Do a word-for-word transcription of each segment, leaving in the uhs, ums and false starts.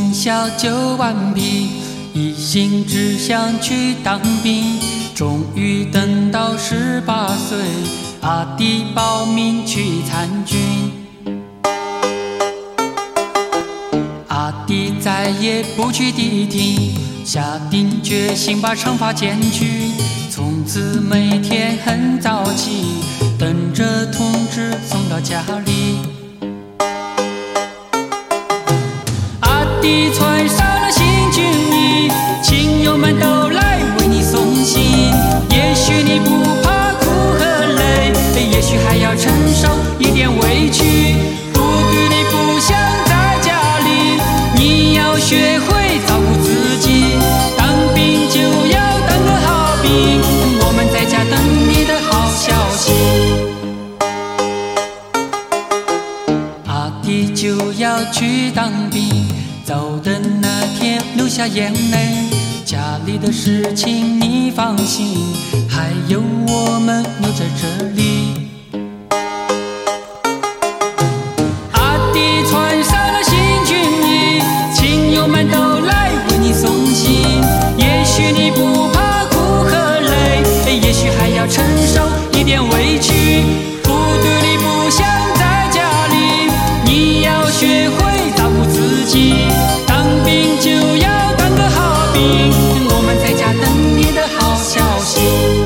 从小就顽皮，一心只想去当兵。终于等到十八岁，阿弟报名去参军。阿弟再也不去地听，下定决心把长发剪去。从此每天很早起，等着通知送到家里。阿弟穿上了新军衣，亲友们都来为你送行。也许你不怕苦和累，也许还要承受一点委屈。部队里不像在家里，你要学会照顾自己。当兵就要当个好兵，我们在家等你的好消息。阿弟就要去当兵，走的那天流下眼泪。家里的事情你放心，还有我们留在这里。阿弟穿上了新军衣，亲友们都来为你送行。也许你不怕苦和累，也许还要承受一点委屈。部队里不像在家里，你要学会照顾自己。当兵就要当个好兵，我们在家等你的好消息。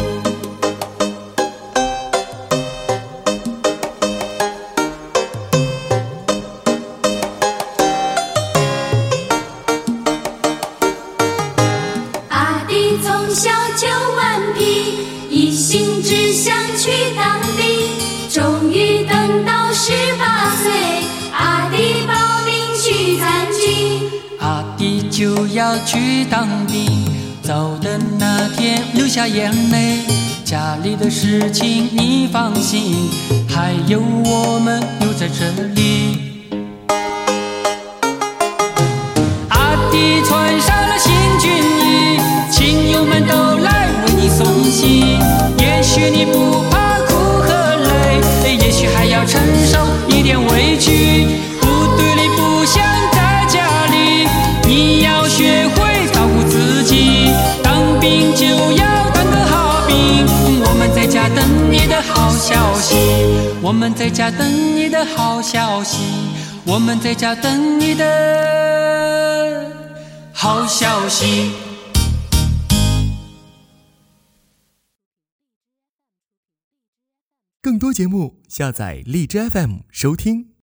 阿弟从小就顽皮，一心只想去当兵。终于等到十八岁，阿弟报名去参军。 阿弟就要去当兵，走的那天流下眼泪。家里的事情你放心，还有我们留在这里。阿弟穿上了新军衣，亲友们都来为你送行。也许你不怕苦和累，也许还要承受一点委屈。部队里不像在家里，你要学会照顾自己。当兵就要当个好兵，我们在家等你的好消息。我们在家等你的好消息。我们在家等你的好消息。 更多节目下载荔枝 F M 收听。